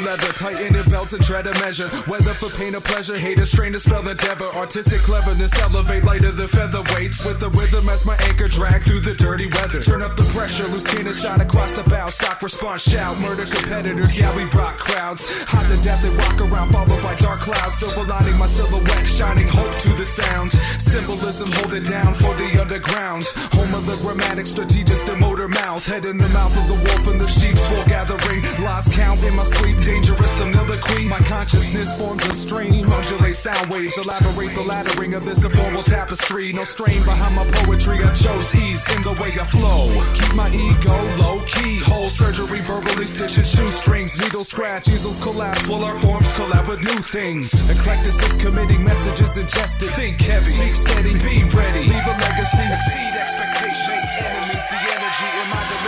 leather, tighten your belts and tread a measure. Whether for pain or pleasure, haters strain to spell endeavor. Artistic cleverness elevate lighter than featherweights. With the rhythm as my anchor drag through the dirty weather. Turn up the pressure, loose cannon shot across the bow. Stock response shout, murder competitors, yeah we rock crowds. Hot to death and walk around followed by dark clouds. Silver lining my silhouette, shining hope to the sound. Symbolism hold it down for the underground. Home of the grammatic strategist, the motor mouth. Head in the mouth of the wolf and the sheep's wool gathering. Lost count in my sleep, dangerous soliloquy. My consciousness forms a stream, undulate sound waves. Elaborate the laddering of this informal tapestry. No strain behind my poetry, I chose ease in the way I flow. Keep my ego low key, whole surgery verbally stitching shoestrings. Needle scratch, easels collapse while our forms collab with new things. Eclecticist committing messages ingested. Think heavy, speak steady, be ready. Leave a legacy, exceed expectations. Enemies, the energy in my